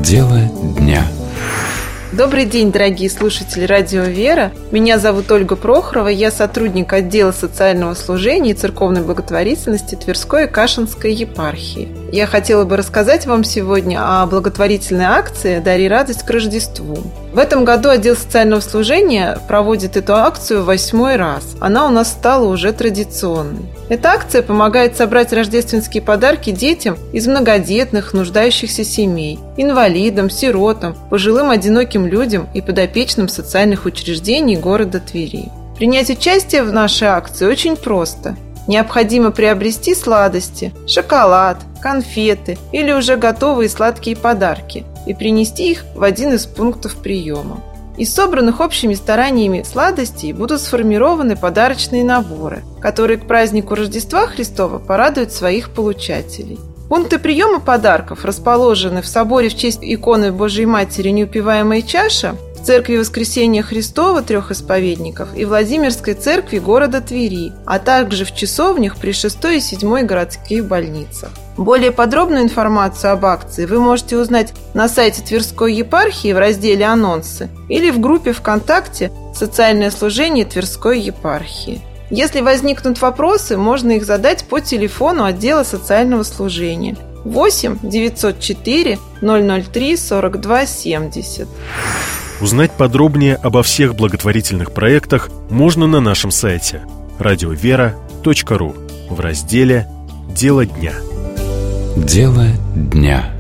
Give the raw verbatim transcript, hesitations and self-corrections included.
Дело дня. Добрый день, дорогие слушатели Радио Вера. Меня зовут Ольга Прохорова, я сотрудник отдела социального служения и церковной благотворительности Тверской и Кашинской епархии. Я хотела бы рассказать вам сегодня о благотворительной акции «Дари радость к Рождеству». В этом году отдел социального служения проводит эту акцию в восьмой раз. Она у нас стала уже традиционной. Эта акция помогает собрать рождественские подарки детям из многодетных, нуждающихся семей, инвалидам, сиротам, пожилым одиноким людям и подопечным социальных учреждений города Твери. Принять участие в нашей акции очень просто. Необходимо приобрести сладости, шоколад, конфеты или уже готовые сладкие подарки и принести их в один из пунктов приема. Из собранных общими стараниями сладостей будут сформированы подарочные наборы, которые к празднику Рождества Христова порадуют своих получателей. Пункты приема подарков расположены в соборе в честь иконы Божией Матери «Неупиваемая чаша», в церкви Воскресения Христова трех исповедников и Владимирской церкви города Твери, а также в часовнях при шестой и седьмой городских больницах. Более подробную информацию об акции вы можете узнать на сайте Тверской епархии в разделе «Анонсы» или в группе ВКонтакте «Социальное служение Тверской епархии». Если возникнут вопросы, можно их задать по телефону отдела социального служения восемь девятьсот четыре ноль ноль три сорок два семьдесят. Узнать подробнее обо всех благотворительных проектах можно на нашем сайте радиовера точка ру в разделе «Дело дня». Дело дня.